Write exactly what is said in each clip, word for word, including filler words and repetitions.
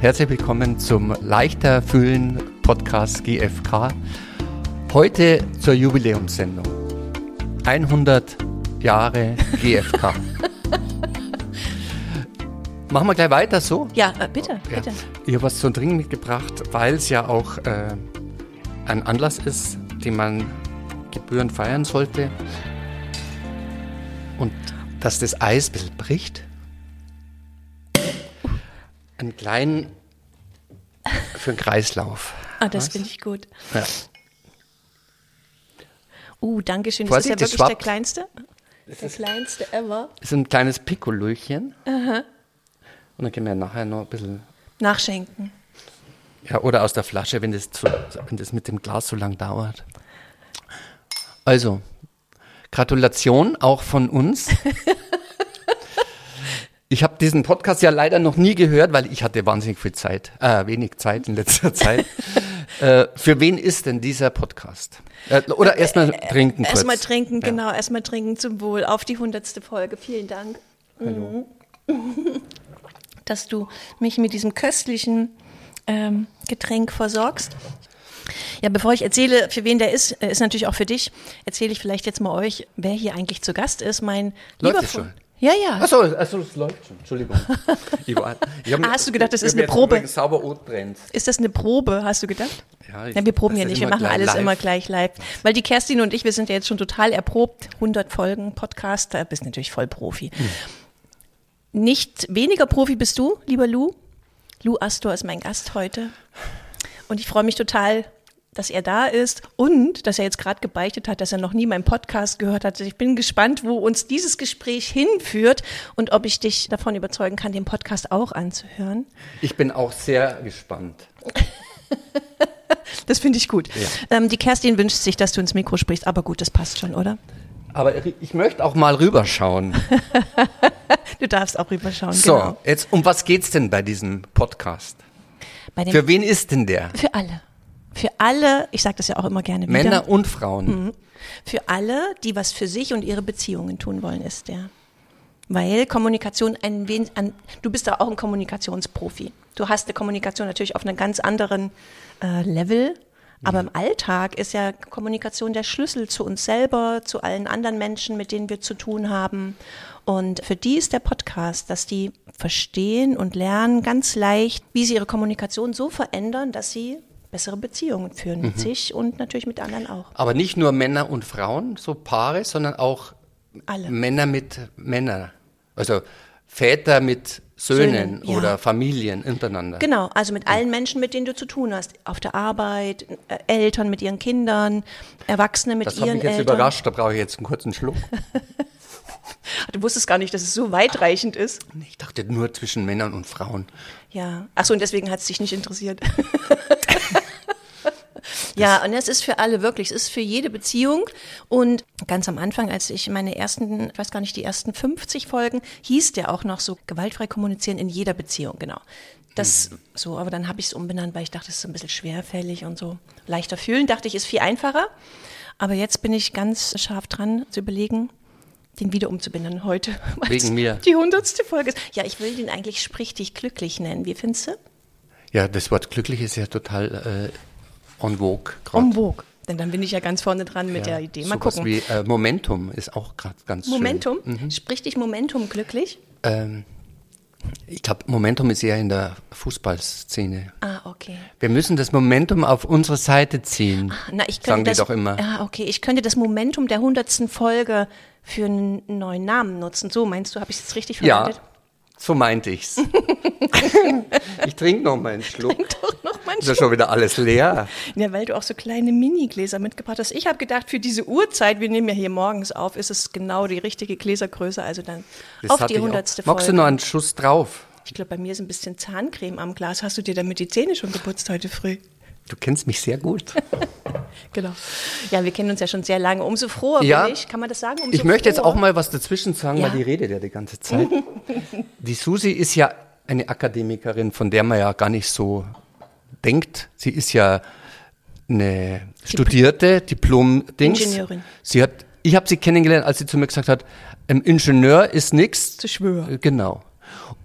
Herzlich willkommen zum Leichter Fühlen Podcast G F K. Heute zur Jubiläumssendung. hundert Jahre G F K. Machen wir gleich weiter so? Ja, äh, bitte, ja. bitte. Ich habe was zum Trinken mitgebracht, weil es ja auch äh, ein Anlass ist, den man gebührend feiern sollte. Und dass das Eis ein bisschen bricht. Einen kleinen für den Kreislauf. Ah, das finde ich gut. Ja. Uh, danke schön. Vorsicht, ist das ja das wirklich schwappt. der kleinste? Das Der ist, kleinste ever. ist ein kleines Pikolöchen. Aha. Und dann können wir nachher noch ein bisschen... Nachschenken. Ja, oder aus der Flasche, wenn das, zu, wenn das mit dem Glas so lang dauert. Also, Gratulation auch von uns. Ich habe diesen Podcast ja leider noch nie gehört, weil ich hatte wahnsinnig viel Zeit, äh, wenig Zeit in letzter Zeit. äh, für wen ist denn dieser Podcast? Äh, oder erstmal äh, trinken kurz. Erstmal trinken, ja. genau, erstmal trinken zum Wohl auf die hundertste Folge. Vielen Dank, Hallo. dass du mich mit diesem köstlichen ähm, Getränk versorgst. Ja, bevor ich erzähle, für wen der ist, ist natürlich auch für dich, erzähle ich vielleicht jetzt mal euch, wer hier eigentlich zu Gast ist. Mein Läuft lieber es schon? Ja, ja. Achso, also es läuft schon. Entschuldigung. Ich war, ich hab, Ah, hast du gedacht, das ich ist eine mir Probe? Jetzt sauber Rot brennt. Ist das eine Probe, hast du gedacht? Ja, ich, Ja, wir proben das ja ist nicht, wir immer machen gleich alles live. immer gleich live. Weil die Kerstin und ich, wir sind ja jetzt schon total erprobt, hundert Folgen Podcast, da bist natürlich voll Profi. Hm. Nicht weniger Profi bist du, lieber Lou. Lou Astor ist mein Gast heute und ich freue mich total, dass er da ist und dass er jetzt gerade gebeichtet hat, dass er noch nie meinen Podcast gehört hat. Ich bin gespannt, wo uns dieses Gespräch hinführt und ob ich dich davon überzeugen kann, den Podcast auch anzuhören. Ich bin auch sehr gespannt. Das finde ich gut. Ja. Ähm, die Kerstin wünscht sich, dass du ins Mikro sprichst, aber gut, das passt schon, oder? Aber ich möchte auch mal rüberschauen. Du darfst auch rüberschauen, So, genau. jetzt um was geht's denn bei diesem Podcast? Bei dem, Für wen ist denn der? für alle. Für alle, ich sage das ja auch immer gerne wieder. Männer und Frauen. Mhm. Für alle, die was für sich und ihre Beziehungen tun wollen, ist der. Weil Kommunikation ein wenig, an, du bist da auch ein Kommunikationsprofi. Du hast eine Kommunikation natürlich auf einem ganz anderen äh, Level. Aber im Alltag ist ja Kommunikation der Schlüssel zu uns selber, zu allen anderen Menschen, mit denen wir zu tun haben. Und für die ist der Podcast, dass die verstehen und lernen ganz leicht, wie sie ihre Kommunikation so verändern, dass sie bessere Beziehungen führen mit mhm. sich und natürlich mit anderen auch. Aber nicht nur Männer und Frauen, so Paare, sondern auch Alle. Männer mit Männern. Also Väter mit Söhnen, Söhnen, ja. oder Familien untereinander. Genau, also mit allen Menschen, mit denen du zu tun hast. Auf der Arbeit, äh, Eltern mit ihren Kindern, Erwachsene mit Das hat ihren mich jetzt Eltern. überrascht, da brauche ich jetzt einen kurzen Schluck. Du wusstest gar nicht, dass es so weitreichend ist. Ich dachte nur zwischen Männern und Frauen. Ja, ach so, und deswegen hat es dich nicht interessiert. Ja, und es ist für alle wirklich, es ist für jede Beziehung. Und ganz am Anfang, als ich meine ersten, ich weiß gar nicht, die ersten fünfzig Folgen, hieß der auch noch so, gewaltfrei kommunizieren in jeder Beziehung, genau. Das mhm. so, aber dann habe ich es umbenannt, weil ich dachte, es ist ein bisschen schwerfällig und so. Leichter fühlen, dachte ich, ist viel einfacher. Aber jetzt bin ich ganz scharf dran zu überlegen, den wieder umzubenennen heute. Wegen mir. Die hundertste Folge ist. Ja, ich will den eigentlich Sprich dich glücklich nennen. Wie findest du? Ja, das Wort glücklich ist ja total äh, en vogue gerade. En vogue. Denn dann bin ich ja ganz vorne dran mit ja, der Idee. Mal sowas gucken. Wie äh, Momentum ist auch gerade ganz Momentum? schön. Mhm. Sprich dich Momentum glücklich? Ähm, ich glaube, Momentum ist eher in der Fußballszene. Ah, okay. Wir müssen das Momentum auf unsere Seite ziehen, Ah, na, ich könnte sagen die das, doch immer. Ah, okay. Ich könnte das Momentum der hundertsten Folge für einen neuen Namen nutzen. So, meinst du, habe ich es jetzt richtig verwendet? Ja, so meinte ich's. Ich trinke noch mal einen Schluck. Trink doch noch mal einen Ist ja schon wieder alles leer. Ja, weil du auch so kleine Mini-Gläser mitgebracht hast. Ich habe gedacht, für diese Uhrzeit, wir nehmen ja hier morgens auf, ist es genau die richtige Gläsergröße, also dann Das auf hatte die ich auch. hundertste Folge. Magst du noch einen Schuss drauf? Ich glaube, bei mir ist ein bisschen Zahncreme am Glas. Hast du dir damit die Zähne schon geputzt heute früh? Du kennst mich sehr gut. Genau. Ja, wir kennen uns ja schon sehr lange. Umso froher Ja. bin ich. Kann man das sagen? Umso Ich möchte jetzt froher. auch mal was dazwischen sagen, Ja. weil die redet ja die ganze Zeit. Die Susi ist ja eine Akademikerin, von der man ja gar nicht so denkt. Sie ist ja eine studierte Diplom-Dings. Ingenieurin. Sie hat, ich habe sie kennengelernt, als sie zu mir gesagt hat, ein Ingenieur ist nichts. Zu schwören. Genau.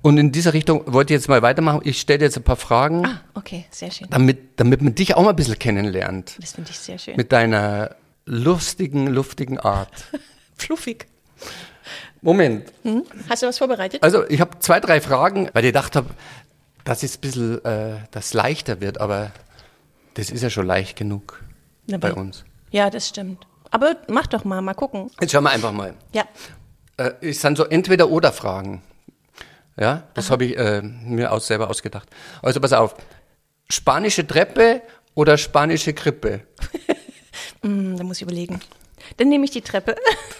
Und in dieser Richtung wollte ich jetzt mal weitermachen. Ich stelle dir jetzt ein paar Fragen, Ah, okay, sehr schön. damit, damit man dich auch mal ein bisschen kennenlernt. Das finde ich sehr schön. Mit deiner lustigen, luftigen Art. Fluffig. Moment. Hm? Hast du was vorbereitet? Also ich habe zwei, drei Fragen, weil ich gedacht habe, dass es ein bisschen äh, das leichter wird, aber das ist ja schon leicht genug Na, bei bei- uns. Ja, das stimmt. Aber mach doch mal, mal gucken. Jetzt schauen wir einfach mal. Ja. Äh, es sind so Entweder-Oder-Fragen. Ja, das habe ich äh, mir aus, selber ausgedacht. Also pass auf. Spanische Treppe oder spanische Krippe? Hm, da muss ich überlegen. Dann nehme ich die Treppe.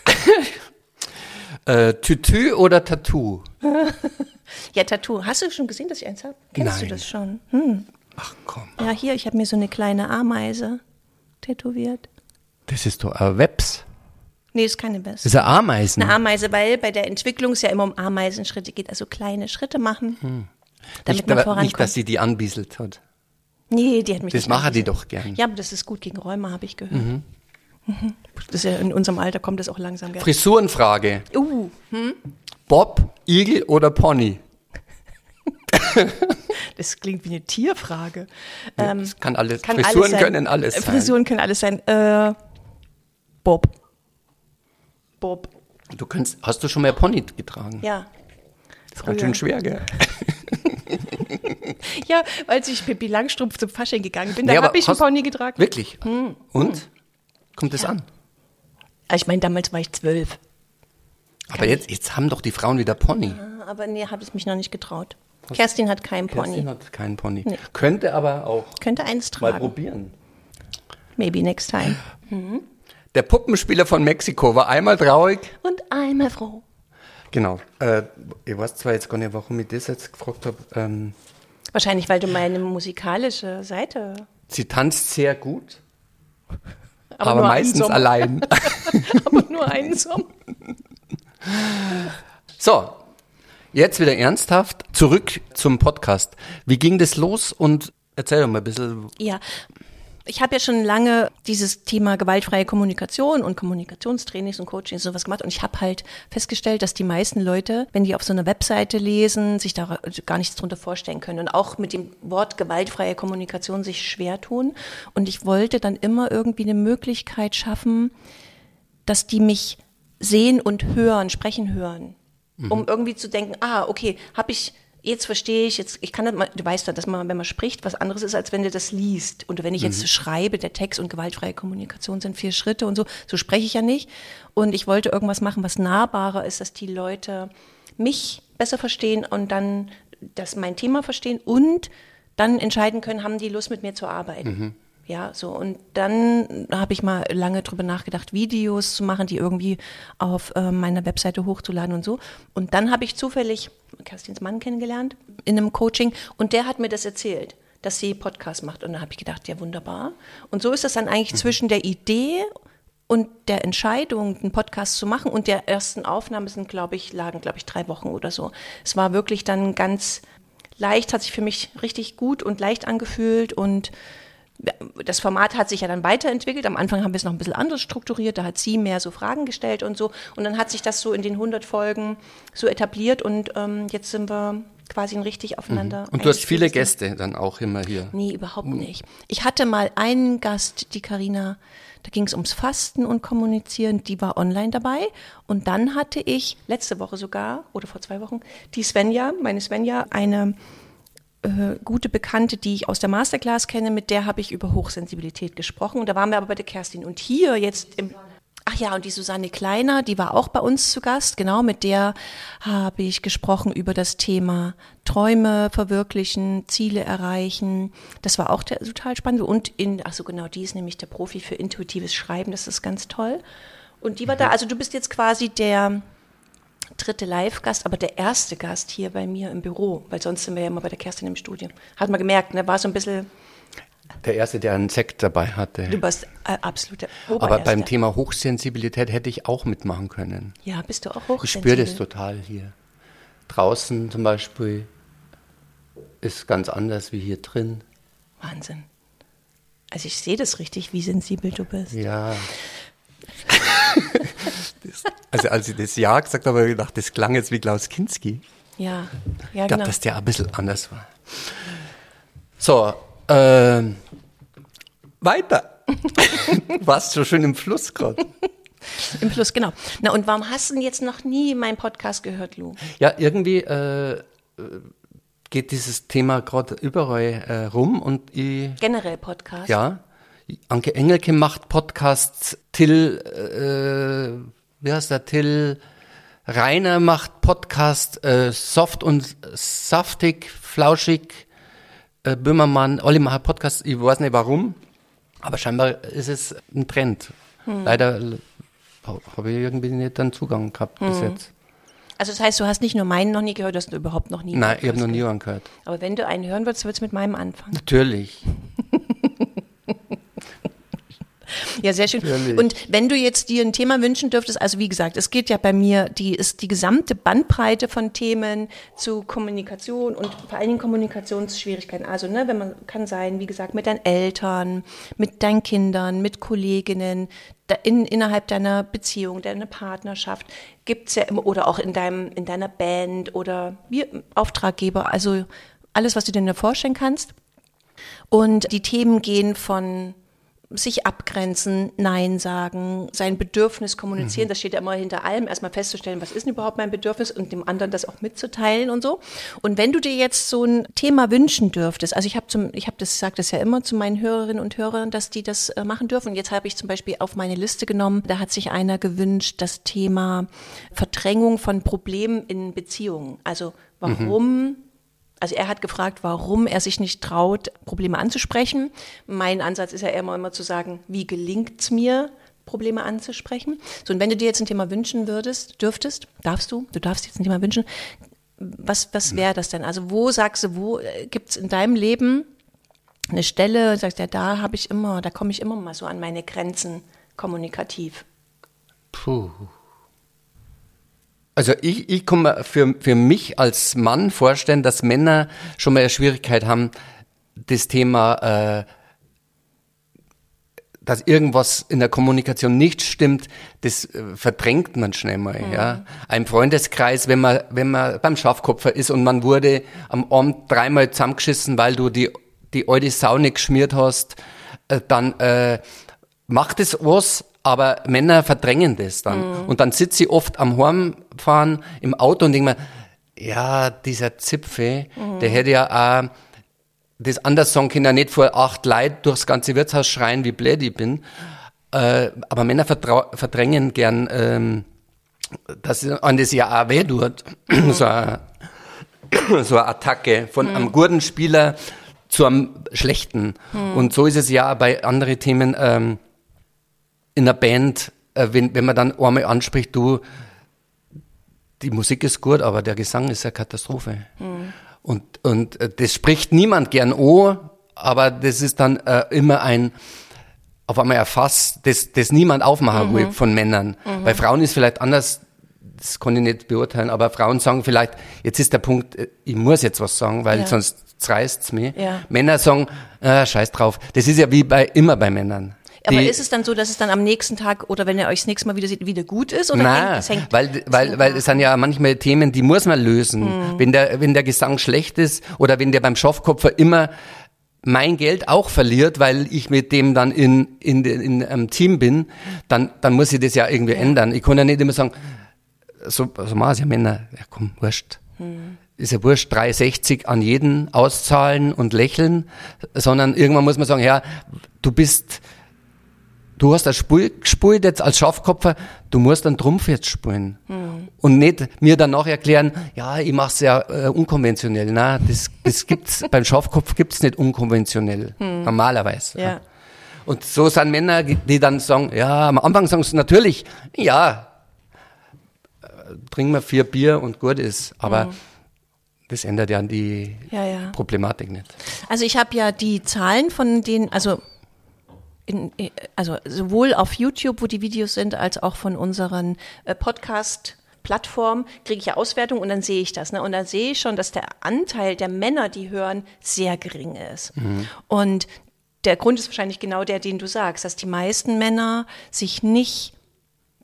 Äh, Tütü oder Tattoo? Ja, Tattoo. Hast du schon gesehen, dass ich eins habe? Kennst Nein. du das schon? Hm. Ach komm, Ja, hier, ich habe mir so eine kleine Ameise tätowiert. das ist doch ein Webs. Nee, ist keine Best. Das ist ein Ameisen. Eine Ameise, weil bei der Entwicklung es ja immer um Ameisenschritte geht, also kleine Schritte machen, damit nicht, man aber vorankommt. nicht, dass sie die anbieselt hat. Nee, die hat mich Das nicht machen die angesehen. doch gern. Ja, aber das ist gut gegen Rheuma, habe ich gehört. Mhm. Das ist ja in unserem Alter kommt das auch langsam. Gell? Frisurenfrage. Uh, Bob, Igel oder Pony? das klingt wie eine Tierfrage. Ähm, Das kann alles, kann Frisuren alles sein. können alles Äh, sein. Frisuren können alles sein. Äh, Bob. Bob. Du kannst, hast du schon mal Pony getragen? Ja. Das ist ganz schön schwer, gell? Ja, als ich Pippi Langstrumpf zum Fasching gegangen bin, Nee, da aber habe ich einen hast- Pony getragen. Wirklich? Hm. Und? Kommt es an? Also ich meine, damals war ich zwölf. Aber jetzt, jetzt haben doch die Frauen wieder Pony. Aber nee, habe ich mich noch nicht getraut. Kerstin hat keinen Pony. Kerstin hat keinen Pony. Nee. Könnte aber auch Könnte eins mal tragen. probieren. Maybe next time. Der Puppenspieler von Mexiko war einmal traurig. Und einmal froh. Genau. Äh, ich weiß zwar jetzt gar nicht, warum ich das jetzt gefragt habe. Ähm, Wahrscheinlich, weil du meine musikalische Seite. sie tanzt sehr gut, Aber, aber, nur meistens einen Song. allein. Aber nur einen Song. So, jetzt wieder ernsthaft. Zurück zum Podcast. Wie ging das los? Und erzähl doch mal ein bisschen. Ja. Ich habe ja schon lange dieses Thema gewaltfreie Kommunikation und Kommunikationstrainings und Coachings und sowas gemacht und ich habe halt festgestellt, dass die meisten Leute, wenn die auf so einer Webseite lesen, sich da gar nichts drunter vorstellen können und auch mit dem Wort gewaltfreie Kommunikation sich schwer tun. Und ich wollte dann immer irgendwie eine Möglichkeit schaffen, dass die mich sehen und hören, sprechen hören, um irgendwie zu denken, ah, okay, habe ich Jetzt verstehe ich, jetzt, ich kann das mal, du weißt ja, dass man, wenn man spricht, was anderes ist, als wenn du das liest. Und wenn ich jetzt schreibe, der Text und gewaltfreie Kommunikation sind vier Schritte und so, so spreche ich ja nicht. Und ich wollte irgendwas machen, was nahbarer ist, dass die Leute mich besser verstehen und dann das mein Thema verstehen und dann entscheiden können, haben die Lust mit mir zu arbeiten. Ja, so. Und dann habe ich mal lange drüber nachgedacht, Videos zu machen, die irgendwie auf äh, meiner Webseite hochzuladen und so. Und dann habe ich zufällig Kerstins Mann kennengelernt in einem Coaching und der hat mir das erzählt, dass sie Podcast macht. Und dann habe ich gedacht, ja wunderbar. Und so ist das dann eigentlich mhm. zwischen der Idee und der Entscheidung, einen Podcast zu machen und der ersten Aufnahme sind, glaube ich, lagen, glaube ich, drei Wochen oder so. Es war wirklich dann ganz leicht, hat sich für mich richtig gut und leicht angefühlt und das Format hat sich ja dann weiterentwickelt. Am Anfang haben wir es noch ein bisschen anders strukturiert. Da hat sie mehr so Fragen gestellt und so. Und dann hat sich das so in den hundert Folgen so etabliert. Und ähm, jetzt sind wir quasi richtig aufeinander. Und du hast viele Gäste dann auch immer hier. Nee, überhaupt nicht. Ich hatte mal einen Gast, die Carina, da ging es ums Fasten und Kommunizieren. Die war online dabei. Und dann hatte ich letzte Woche sogar, oder vor zwei Wochen, die Svenja, meine Svenja, eine Äh, gute Bekannte, die ich aus der Masterclass kenne, mit der habe ich über Hochsensibilität gesprochen. Und da waren wir aber bei der Kerstin. Und hier jetzt im, ach ja, und die Susanne Kleiner, die war auch bei uns zu Gast. Genau, mit der habe ich gesprochen über das Thema Träume verwirklichen, Ziele erreichen. Das war auch der, total spannend. Und in, ach so genau, die ist nämlich der Profi für intuitives Schreiben. Das ist ganz toll. Und die war da, also du bist jetzt quasi der dritte Live-Gast, aber der erste Gast hier bei mir im Büro, weil sonst sind wir ja immer bei der Kerstin im Studio. Hat man gemerkt, ne, war so ein bisschen... Der Erste, der einen Sekt dabei hatte. Du bist äh, absolut der Aber Obererste. beim Thema Hochsensibilität hätte ich auch mitmachen können. Ja, bist du auch Ich hochsensibel? spüre das total hier. Draußen zum Beispiel ist ganz anders wie hier drin. Wahnsinn. Also ich sehe das richtig, wie sensibel du bist. Ja. das, also als ich das Ja gesagt habe, habe ich gedacht, das klang jetzt wie Klaus Kinski. Ja, ja, Ich glaube, genau. dass der ein bisschen anders war. So, äh, weiter. Du warst so schön im Fluss gerade. Im Plus, genau. Na, und warum hast du denn jetzt noch nie meinen Podcast gehört, Lou? Ja, irgendwie äh, geht dieses Thema gerade überall äh, rum und ich, Generell Podcast? ja, Anke Engelke macht Podcasts, Till, äh, wie heißt der, Till Rainer macht Podcast, äh, soft und saftig, flauschig, äh, Böhmermann, alle machen Podcasts, ich weiß nicht warum, aber scheinbar ist es ein Trend. Hm. Leider habe ich irgendwie nicht den Zugang gehabt hm. bis jetzt. Also das heißt, du hast nicht nur meinen noch nie gehört, du hast überhaupt noch nie Nein, ich habe noch nie einen gehört. Aber wenn du einen hören würdest, würdest du mit meinem anfangen. Natürlich. Ja, sehr schön. Natürlich. Und wenn du jetzt dir ein Thema wünschen dürftest, also wie gesagt, es geht ja bei mir, die ist die gesamte Bandbreite von Themen zu Kommunikation und vor allen Dingen Kommunikationsschwierigkeiten. Also, ne, wenn man kann sein, wie gesagt, mit deinen Eltern, mit deinen Kindern, mit Kolleginnen, da in, innerhalb deiner Beziehung, deiner Partnerschaft, gibt's ja immer, oder auch in deinem, in deiner Band oder wie Auftraggeber, also alles, was du dir vorstellen kannst. Und die Themen gehen von sich abgrenzen, Nein sagen, sein Bedürfnis kommunizieren, mhm. das steht ja immer hinter allem, erstmal festzustellen, was ist denn überhaupt mein Bedürfnis und dem anderen das auch mitzuteilen und so. Und wenn du dir jetzt so ein Thema wünschen dürftest, also ich habe zum, ich habe das, sage das ja immer zu meinen Hörerinnen und Hörern, dass die das äh, machen dürfen. Und jetzt habe ich zum Beispiel auf meine Liste genommen, da hat sich einer gewünscht, das Thema Verdrängung von Problemen in Beziehungen. Also warum mhm. Also er hat gefragt, warum er sich nicht traut, Probleme anzusprechen. Mein Ansatz ist ja immer, immer zu sagen, wie gelingt es mir, Probleme anzusprechen? So, und wenn du dir jetzt ein Thema wünschen würdest, dürftest, darfst du, du darfst jetzt ein Thema wünschen, was, was wäre das denn? Also wo sagst du, wo gibt es in deinem Leben eine Stelle, sagst du, ja, da habe ich immer, da komme ich immer mal so an meine Grenzen kommunikativ? Puh. Also ich, ich kann mir für, für mich als Mann vorstellen, dass Männer schon mal eine Schwierigkeit haben, das Thema, äh, dass irgendwas in der Kommunikation nicht stimmt, das äh, verdrängt man schnell mal. Mhm. Ja. Ein Freundeskreis, wenn man, wenn man beim Schafkopfer ist und man wurde am Abend dreimal zusammengeschissen, weil du die, die alte Sau nicht geschmiert hast, äh, dann äh, macht es was. Aber Männer verdrängen das dann. Mhm. Und dann sitze ich oft am Heimfahren im Auto und denke mir, ja, dieser Zipfe, mhm. der hätte ja auch das anders sagen können, nicht vor acht Leuten durchs ganze Wirtshaus schreien, wie blöd ich bin. Äh, aber Männer vertrau- verdrängen gern, ähm, dass an das ja auch weh tut. Mhm. so, eine, so eine Attacke von mhm. einem guten Spieler zu einem schlechten. Mhm. Und so ist es ja bei anderen Themen, ähm, in einer Band, äh, wenn, wenn man dann einmal anspricht, du, die Musik ist gut, aber der Gesang ist eine Katastrophe. Mhm. Und, und äh, das spricht niemand gern an, aber das ist dann äh, immer ein, auf einmal ein Fass, das, das niemand aufmachen will mhm. von Männern. Mhm. Bei Frauen ist vielleicht anders, das kann ich nicht beurteilen, aber Frauen sagen vielleicht, jetzt ist der Punkt, ich muss jetzt was sagen, weil ja. sonst reißt's mich. Ja. Männer sagen, äh, scheiß drauf. Das ist ja wie bei immer bei Männern. Aber die, ist es dann so, dass es dann am nächsten Tag oder wenn ihr euch das nächste Mal wieder seht, wieder gut ist? Oder nein, hängt, es hängt weil, weil, weil es sind ja manchmal Themen, die muss man lösen. Hm. Wenn der, wenn der Gesang schlecht ist oder wenn der beim Schafkopfer immer mein Geld auch verliert, weil ich mit dem dann in, in, in, in einem Team bin, dann, dann muss ich das ja irgendwie ja. ändern. Ich kann ja nicht immer sagen, so, so machen es ja Männer, ja komm, wurscht. Hm. Ist ja wurscht, drei sechzig an jeden auszahlen und lächeln, sondern irgendwann muss man sagen, ja, du bist, du hast ein Spiel gespielt jetzt als Schafkopfer, du musst einen Trumpf jetzt spielen. Mhm. Und nicht mir danach erklären, ja, ich mach's ja äh, unkonventionell. Nein, das, das gibt's, beim Schafkopf gibt's nicht unkonventionell. Mhm. Normalerweise. Ja. Ja. Und so sind Männer, die dann sagen, ja, am Anfang sagen sie natürlich, ja, äh, trinken wir vier Bier und gut ist. Aber mhm. das ändert ja die ja, ja. Problematik nicht. Also ich habe ja die Zahlen von den, also In, also sowohl auf YouTube, wo die Videos sind, als auch von unseren äh, Podcast-Plattformen kriege ich ja Auswertung und dann sehe ich das. Ne? Und dann sehe ich schon, dass der Anteil der Männer, die hören, sehr gering ist. Mhm. Und der Grund ist wahrscheinlich genau der, den du sagst, dass die meisten Männer sich nicht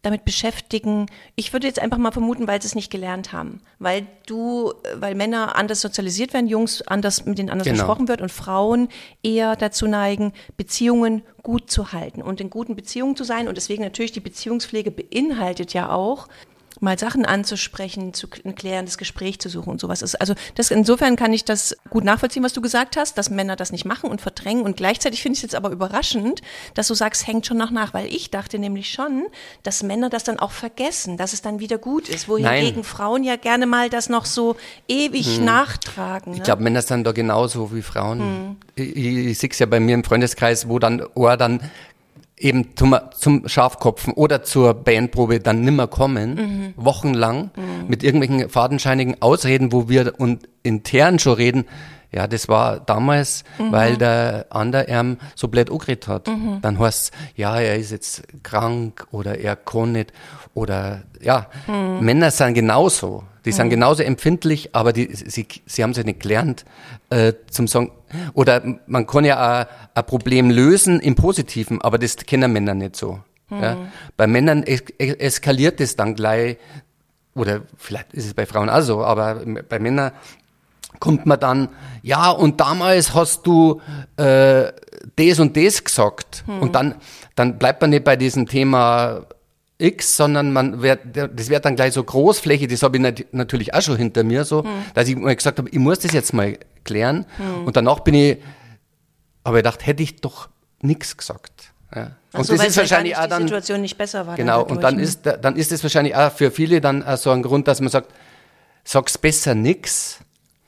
damit beschäftigen. Ich würde jetzt einfach mal vermuten, weil sie es nicht gelernt haben. Weil du, weil Männer anders sozialisiert werden, Jungs anders, mit denen anders Genau. gesprochen wird und Frauen eher dazu neigen, Beziehungen gut zu halten und in guten Beziehungen zu sein. Und deswegen natürlich die Beziehungspflege beinhaltet ja auch, mal Sachen anzusprechen, zu ein klärendes Gespräch zu suchen und sowas ist. Also das, insofern kann ich das gut nachvollziehen, was du gesagt hast, dass Männer das nicht machen und verdrängen. Und gleichzeitig finde ich es jetzt aber überraschend, dass du sagst, hängt schon noch nach, weil ich dachte nämlich schon, dass Männer das dann auch vergessen, dass es dann wieder gut ist, wohingegen Nein. Frauen ja gerne mal das noch so ewig hm. nachtragen. Ne? Ich glaube, Männer sind da genauso wie Frauen. Hm. Ich, ich sehe es ja bei mir im Freundeskreis, wo dann Ohr dann eben zum, zum Schafkopfen oder zur Bandprobe dann nimmer kommen, mhm. wochenlang, mhm. mit irgendwelchen fadenscheinigen Ausreden, wo wir und intern schon reden, ja, das war damals, mhm. weil der andere ihm so blöd angeredet hat. Mhm. Dann heißt es, ja, er ist jetzt krank oder er kann nicht oder, ja, mhm. Männer sind genauso. Die sind mhm. genauso empfindlich, aber die, sie, sie haben es ja nicht gelernt, äh, zum sagen, oder man kann ja auch ein Problem lösen im Positiven, aber das kennen Männer nicht so. Mhm. Ja? Bei Männern es, eskaliert es dann gleich, oder vielleicht ist es bei Frauen auch so, aber bei Männern kommt man dann, ja, und damals hast du äh, das und das gesagt. Mhm. Und dann, dann bleibt man nicht bei diesem Thema X, sondern man wird, das wird dann gleich so großflächig, das habe ich nat- natürlich auch schon hinter mir so, hm. dass ich mal gesagt habe, ich muss das jetzt mal klären. Hm. Und danach bin ich, aber ich gedacht, hätte ich doch nichts gesagt. Ja. Und so, das ist wahrscheinlich auch dann die Situation nicht besser war. Genau, dann und dann ist dann ist es wahrscheinlich auch für viele dann auch so ein Grund, dass man sagt, sag's besser nix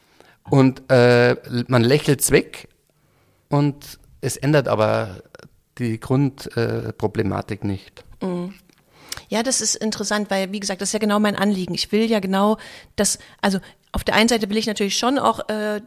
und äh, man lächelt's weg und es ändert aber die Grundproblematik äh, nicht. Mhm. Ja, das ist interessant, weil, wie gesagt, das ist ja genau mein Anliegen. Ich will ja genau das, also auf der einen Seite will ich natürlich schon auch äh,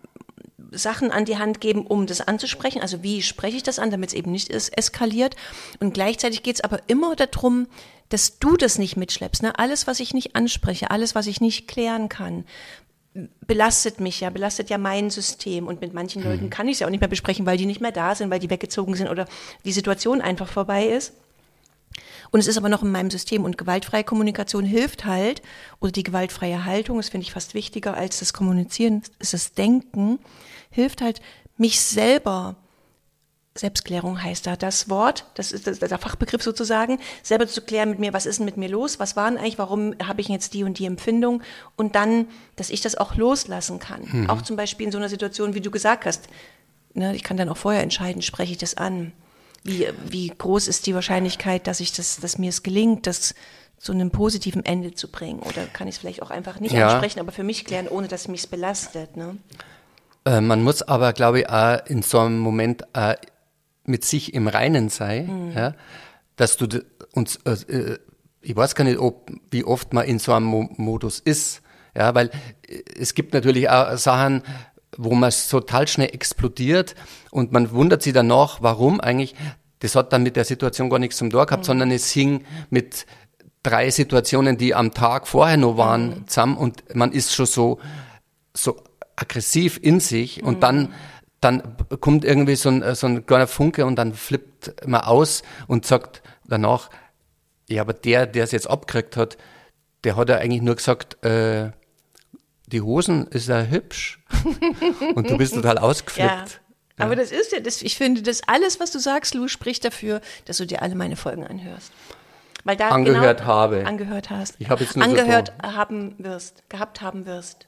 Sachen an die Hand geben, um das anzusprechen. Also wie spreche ich das an, damit es eben nicht es eskaliert. Und gleichzeitig geht es aber immer darum, dass du das nicht mitschleppst. Ne? Alles, was ich nicht anspreche, alles, was ich nicht klären kann, belastet mich ja, belastet ja mein System. Und mit manchen mhm. Leuten kann ich es ja auch nicht mehr besprechen, weil die nicht mehr da sind, weil die weggezogen sind oder die Situation einfach vorbei ist. Und es ist aber noch in meinem System und gewaltfreie Kommunikation hilft halt, oder die gewaltfreie Haltung, das finde ich fast wichtiger als das Kommunizieren, ist das Denken, hilft halt, mich selber, Selbstklärung heißt da das Wort, das ist der Fachbegriff sozusagen, selber zu klären mit mir, was ist denn mit mir los, was war denn eigentlich, warum habe ich jetzt die und die Empfindung und dann, dass ich das auch loslassen kann. Mhm. Auch zum Beispiel in so einer Situation, wie du gesagt hast, ne, ich kann dann auch vorher entscheiden, spreche ich das an. Wie, wie groß ist die Wahrscheinlichkeit, dass ich das, dass mir es gelingt, das zu einem positiven Ende zu bringen? Oder kann ich es vielleicht auch einfach nicht ja. ansprechen, aber für mich klären, ohne dass es mich belastet? Ne? Äh, man muss aber, glaube ich, auch in so einem Moment äh, mit sich im Reinen sein, mhm. ja, dass du uns, äh, ich weiß gar nicht, ob, wie oft man in so einem Mo- Modus ist, ja, weil es gibt natürlich auch Sachen, wo man total schnell explodiert und man wundert sich danach, warum eigentlich, das hat dann mit der Situation gar nichts zum Tor gehabt, mhm. sondern es hing mit drei Situationen, die am Tag vorher noch waren, mhm. zusammen und man ist schon so, so aggressiv in sich mhm. und dann, dann kommt irgendwie so ein, so ein kleiner Funke und dann flippt man aus und sagt danach, ja, aber der, der es jetzt abgekriegt hat, der hat ja eigentlich nur gesagt, äh, die Hosen ist ja hübsch. Und du bist total ausgeflippt. Ja, aber ja. das ist ja, das, ich finde, das alles, was du sagst, Lou, spricht dafür, dass du dir alle meine Folgen anhörst. Weil da angehört genau, habe. Angehört hast. Ich habe jetzt nur angehört so haben wirst, gehabt haben wirst.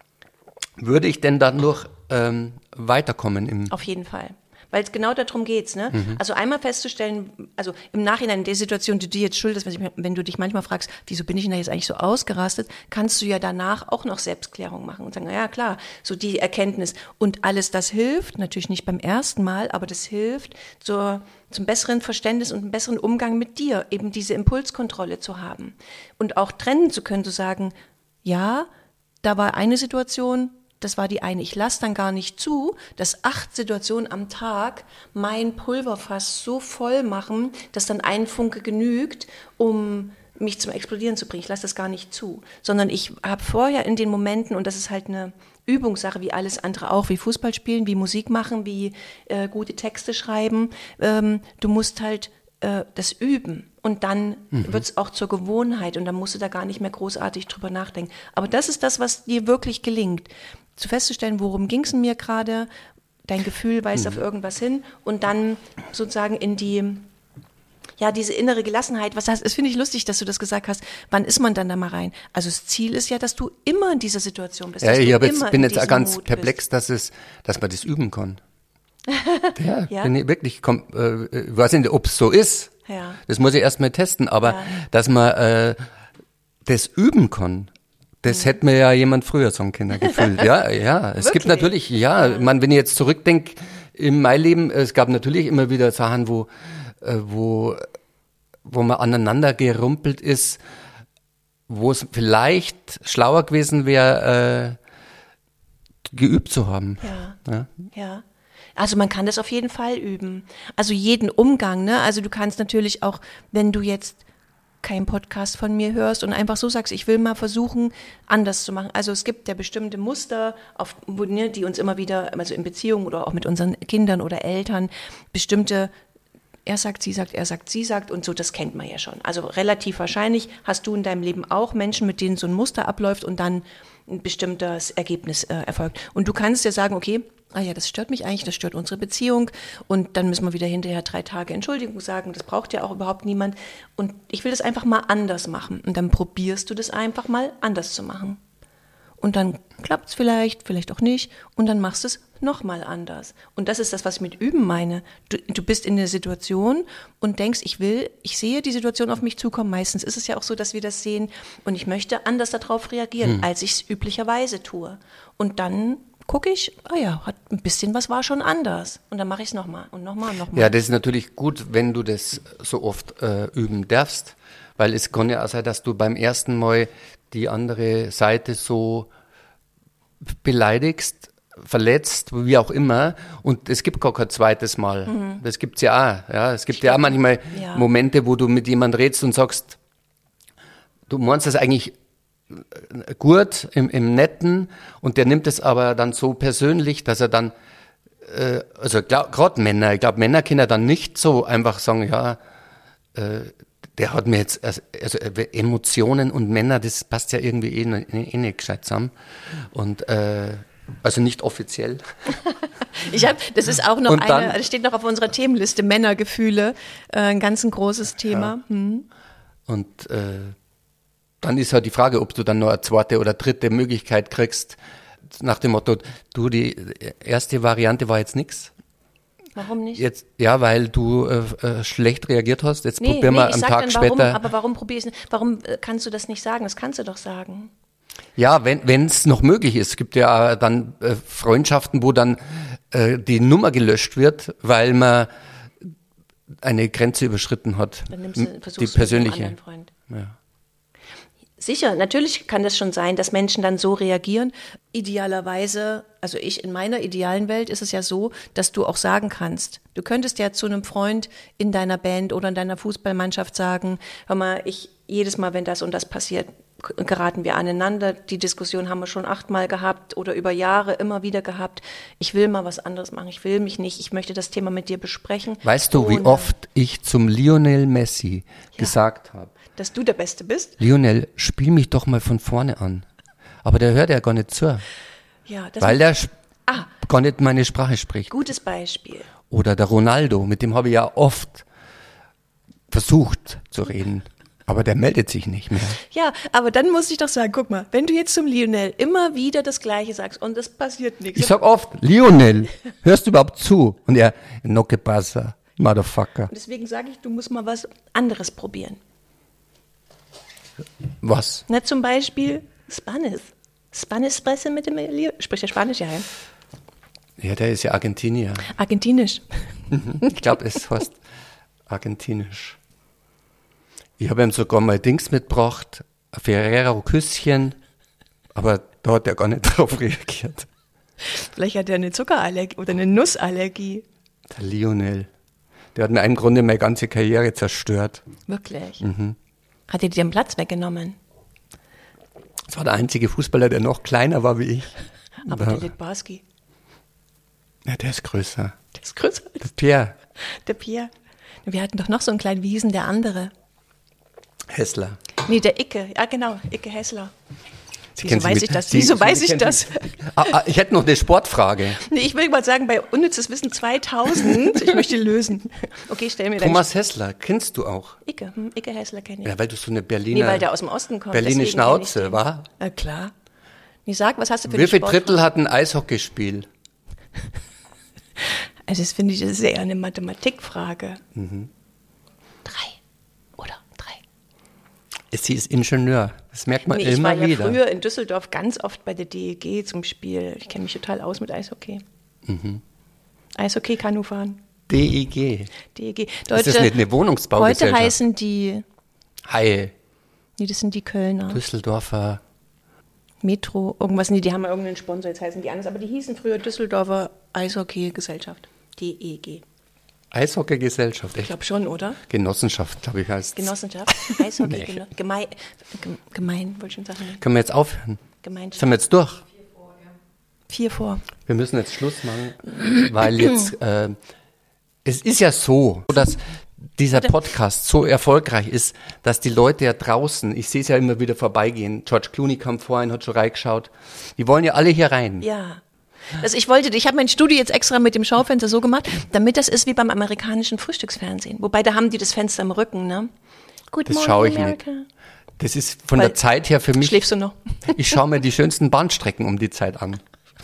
Würde ich denn dadurch ähm, weiterkommen? Im Auf jeden Fall. Weil es genau darum geht's, ne? Mhm. Also einmal festzustellen, also im Nachhinein in der Situation, die du jetzt schuldest, wenn du dich manchmal fragst, wieso bin ich denn da jetzt eigentlich so ausgerastet, kannst du ja danach auch noch Selbstklärung machen und sagen, na ja, klar, so die Erkenntnis. Und alles das hilft, natürlich nicht beim ersten Mal, aber das hilft zur, zum besseren Verständnis und einem besseren Umgang mit dir, eben diese Impulskontrolle zu haben. Und auch trennen zu können, zu sagen, ja, da war eine Situation, das war die eine. Ich lasse dann gar nicht zu, dass acht Situationen am Tag mein Pulverfass so voll machen, dass dann ein Funke genügt, um mich zum Explodieren zu bringen. Ich lasse das gar nicht zu. Sondern ich habe vorher in den Momenten, und das ist halt eine Übungssache, wie alles andere auch, wie Fußball spielen, wie Musik machen, wie äh, gute Texte schreiben, ähm, du musst halt äh, das üben. Und dann Mhm. wird es auch zur Gewohnheit und dann musst du da gar nicht mehr großartig drüber nachdenken. Aber das ist das, was dir wirklich gelingt. Zu festzustellen, worum ging es mir gerade, dein Gefühl weist auf irgendwas hin und dann sozusagen in die, ja, diese innere Gelassenheit. Was heißt, das finde ich lustig, dass du das gesagt hast. Wann ist man dann da mal rein? Also das Ziel ist ja, dass du immer in dieser Situation bist. Ja, dass ich du hab jetzt, immer bin in jetzt auch diesem ganz Mut perplex, dass, es, dass man das üben kann. Ja, Ja? bin ich wirklich, komm, äh, ich weiß nicht, ob es so ist. Ja. Das muss ich erst mal testen, aber Ja. dass man äh, das üben kann, das hätte mir ja jemand früher sagen können, gefühlt. Ja, ja. Es gibt Wirklich? natürlich, ja, ja. Man, wenn ich jetzt zurückdenke in mein Leben, es gab natürlich immer wieder Sachen, wo, äh, wo, wo man aneinander gerumpelt ist, wo es vielleicht schlauer gewesen wäre, äh, geübt zu haben. Ja. Ja. Ja. Also man kann das auf jeden Fall üben. Also jeden Umgang, ne? Also du kannst natürlich auch, wenn du jetzt keinen Podcast von mir hörst und einfach so sagst, ich will mal versuchen, anders zu machen. Also es gibt ja bestimmte Muster, auf, wo, ne, die uns immer wieder, also in Beziehungen oder auch mit unseren Kindern oder Eltern, bestimmte, er sagt, sie sagt, er sagt, sie sagt und so, das kennt man ja schon. Also relativ wahrscheinlich hast du in deinem Leben auch Menschen, mit denen so ein Muster abläuft und dann ein bestimmtes Ergebnis äh, erfolgt. Und du kannst ja sagen, okay, ah ja, das stört mich eigentlich, das stört unsere Beziehung und dann müssen wir wieder hinterher drei Tage Entschuldigung sagen, das braucht ja auch überhaupt niemand und ich will das einfach mal anders machen und dann probierst du das einfach mal anders zu machen und dann klappt es vielleicht, vielleicht auch nicht und dann machst du es nochmal anders und das ist das, was ich mit üben meine. Du, du bist in der Situation und denkst, ich will, ich sehe die Situation auf mich zukommen, meistens ist es ja auch so, dass wir das sehen und ich möchte anders darauf reagieren, hm. als ich es üblicherweise tue und dann gucke ich, ah ja, hat ein bisschen was war schon anders. Und dann mache ich es nochmal und nochmal und nochmal. Ja, das ist natürlich gut, wenn du das so oft äh, üben darfst, weil es kann ja auch sein, dass du beim ersten Mal die andere Seite so beleidigst, verletzt, wie auch immer, und es gibt gar kein zweites Mal. Mhm. Das gibt's ja auch. Ja, es gibt ich ja auch manchmal ja. Momente, wo du mit jemandem redest und sagst, du meinst das eigentlich gut, im, im Netten, und der nimmt es aber dann so persönlich, dass er dann, äh, also gerade Männer, ich glaube, Männer können dann nicht so einfach sagen, ja, äh, der hat mir jetzt, also, also Emotionen und Männer, das passt ja irgendwie eh, eh nicht gescheit zusammen. Und, äh, also nicht offiziell. Ich hab, das ist auch noch und dann, eine, das steht noch auf unserer Themenliste, Männergefühle, äh, ein ganz ein großes Thema. Ja. Hm. Und, äh, dann ist halt die Frage, ob du dann noch eine zweite oder dritte Möglichkeit kriegst, nach dem Motto, du, die erste Variante war jetzt nix. Warum nicht? Jetzt, ja, weil du äh, äh, schlecht reagiert hast, jetzt nee, probieren nee, wir am Tag dann, warum, später. Aber warum probierst du, warum äh, kannst du das nicht sagen? Das kannst du doch sagen. Ja, wenn wenn es noch möglich ist. Es gibt ja dann äh, Freundschaften, wo dann äh, die Nummer gelöscht wird, weil man eine Grenze überschritten hat. Dann nimmst du, versuchst die persönliche. Du mit einem anderen Freund. Ja. Sicher, natürlich kann das schon sein, dass Menschen dann so reagieren. Idealerweise, also ich in meiner idealen Welt ist es ja so, dass du auch sagen kannst. Du könntest ja zu einem Freund in deiner Band oder in deiner Fußballmannschaft sagen, hör mal, ich jedes Mal, wenn das und das passiert, geraten wir aneinander. Die Diskussion haben wir schon achtmal gehabt oder über Jahre immer wieder gehabt. Ich will mal was anderes machen. Ich will mich nicht. Ich möchte das Thema mit dir besprechen. Weißt du, wie oft ich zum Lionel Messi ja. gesagt habe? Dass du der Beste bist? Lionel, spiel mich doch mal von vorne an. Aber der hört ja gar nicht zu. Ja, das weil der ah, gar nicht meine Sprache spricht. Gutes Beispiel. Oder der Ronaldo, mit dem habe ich ja oft versucht zu reden. Aber der meldet sich nicht mehr. Ja, aber dann muss ich doch sagen, guck mal, wenn du jetzt zum Lionel immer wieder das Gleiche sagst und es passiert nichts. Ich sag oft, Lionel, hörst du überhaupt zu? Und er, no que pasa, motherfucker. Und deswegen sage ich, du musst mal was anderes probieren. Was? Na, zum Beispiel Spanisch. Spanisch sprechen mit dem Leo. Spricht der Spanisch? Ja, ja. Ja, der ist ja Argentinier. Argentinisch. Ich glaube, es heißt Argentinisch. Ich habe ihm sogar mal Dings mitgebracht, ein Ferrero-Küsschen, aber da hat er gar nicht drauf reagiert. Vielleicht hat er eine Zuckerallergie oder eine Nussallergie. Der Lionel. Der hat mir im Grunde meine ganze Karriere zerstört. Wirklich? Mhm. Hat er dir den Platz weggenommen? Das war der einzige Fußballer, der noch kleiner war wie ich. Aber der Litbarski. Ja, der ist größer. Der ist größer als der Pierre. Der Pierre. Wir hatten doch noch so einen kleinen, wie hieß denn der andere? Hässler. Nee, der Icke. Ja, genau, Icke Hässler. Sie Wieso kennen sie weiß mit- ich das? Sie- Wieso Sie- weiß Sie ich kennen das? sie- Ah, ah, ich hätte noch eine Sportfrage. Nee, ich will mal sagen, bei Unnützes Wissen zweitausend, ich möchte die lösen. Okay, stell mir deinen Thomas Hässler, kennst du auch? Icke, hm, Icke Hässler kenne ich. Ja, weil du so eine Nee, Berliner, weil der aus dem Osten kommt. Berliner deswegen kenn ich Schnauze, den. wa? Na klar. Nee, sag, was hast du für Wie eine viel Sportfrage? Drittel hat ein Eishockeyspiel? Also das finde ich, das ist eher eine Mathematikfrage. Mhm. Drei. Oder drei. Sie ist Ingenieur. Das merkt man Nee, ich immer war ja wieder. früher in Düsseldorf ganz oft bei der D E G zum Spiel. Ich kenne mich total aus mit Eishockey. Mhm. Eishockey, Kanufahren. D E G. D E G. Ist das nicht eine Heute Wohnungsbaugesellschaft? heißen die, Haie, nee, das sind die Kölner. Düsseldorfer. Metro, irgendwas, nee, die haben ja irgendeinen Sponsor, jetzt heißen die anders, aber die hießen früher Düsseldorfer Eishockey-Gesellschaft, D E G. Eishockeygesellschaft, Ich echt? glaube schon, oder? Genossenschaft, glaube ich, heißt Genossenschaft, Eishockey, Nee. Geno gemein, gem- gemein, wollte ich schon sagen, Können wir jetzt aufhören? Gemeinschaft. Sind wir jetzt durch? Vier vor. Wir müssen jetzt Schluss machen, weil jetzt, äh, es ist ja so, dass dieser Podcast so erfolgreich ist, dass die Leute ja draußen, ich sehe es ja immer wieder vorbeigehen, George Clooney kam vorhin, hat schon reingeschaut, die wollen ja alle hier rein. Ja. Also ich wollte, ich habe mein Studio jetzt extra mit dem Schaufenster so gemacht, damit das ist wie beim amerikanischen Frühstücksfernsehen. Wobei, da haben die das Fenster im Rücken, ne? Good Das morning, schaue ich America. nicht. Das ist von Weil- der Zeit her für mich, Schläfst du noch? ich schaue mir die schönsten Bahnstrecken um die Zeit an.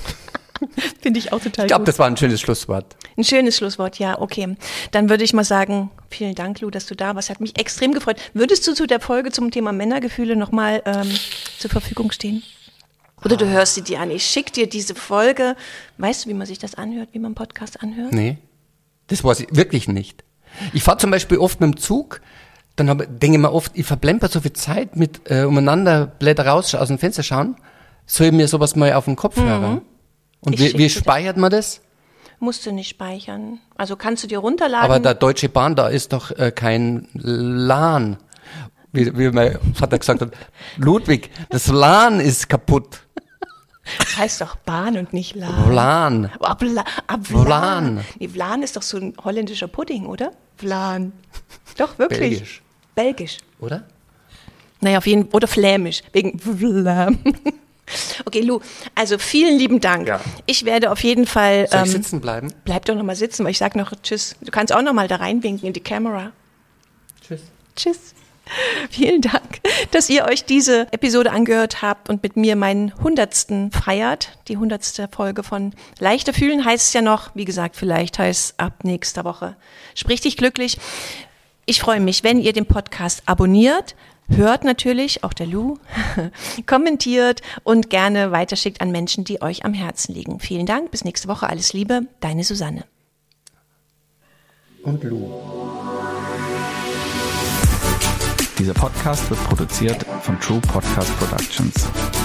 Finde ich auch total Ich glaube, gut. das war ein schönes Schlusswort. Ein schönes Schlusswort, ja, okay. Dann würde ich mal sagen, vielen Dank, Lou, dass du da warst. Hat mich extrem gefreut. Würdest du zu der Folge zum Thema Männergefühle nochmal ähm, zur Verfügung stehen? Oder du hörst sie dir an. Ich schicke dir diese Folge. Weißt du, wie man sich das anhört, wie man einen Podcast anhört? Nee, das weiß ich wirklich nicht. Ich fahre zum Beispiel oft mit dem Zug, dann hab, denke ich mir oft, ich verplemper so viel Zeit mit äh, umeinander Blätter raus, aus dem Fenster schauen, soll ich mir sowas mal auf den Kopf hören? Und Ich wie, schick wie dir speichert man das? Musst du nicht speichern. Also kannst du dir runterladen. Aber der Deutsche Bahn, da ist doch äh, kein LAN. Wie, wie mein Vater gesagt hat, Ludwig, das LAN ist kaputt. das heißt doch Bahn und nicht LAN. LAN. Aber Vla, ab Vlan. Vlan. Nee, Vlan ist doch so ein holländischer Pudding, oder? Vlan. Doch, wirklich. Belgisch. Belgisch. Oder? Naja, auf jeden Fall. Oder flämisch. Wegen Vlam. Okay, Lou, also vielen lieben Dank. Ja. Ich werde auf jeden Fall. Soll ich Ähm, sitzen bleiben? bleib doch noch mal sitzen, weil ich sag noch Tschüss. Du kannst auch noch mal da reinwinken in die Kamera. Tschüss. Tschüss. Vielen Dank, dass ihr euch diese Episode angehört habt und mit mir meinen hundertsten feiert. Die hundertste Folge von Leichter fühlen heißt es ja noch. Wie gesagt, vielleicht heißt es ab nächster Woche. Sprich dich glücklich. Ich freue mich, wenn ihr den Podcast abonniert, hört natürlich, auch der Lou, kommentiert und gerne weiterschickt an Menschen, die euch am Herzen liegen. Vielen Dank, bis nächste Woche. Alles Liebe, deine Susanne. Und Lou. Dieser Podcast wird produziert von True Podcast Productions.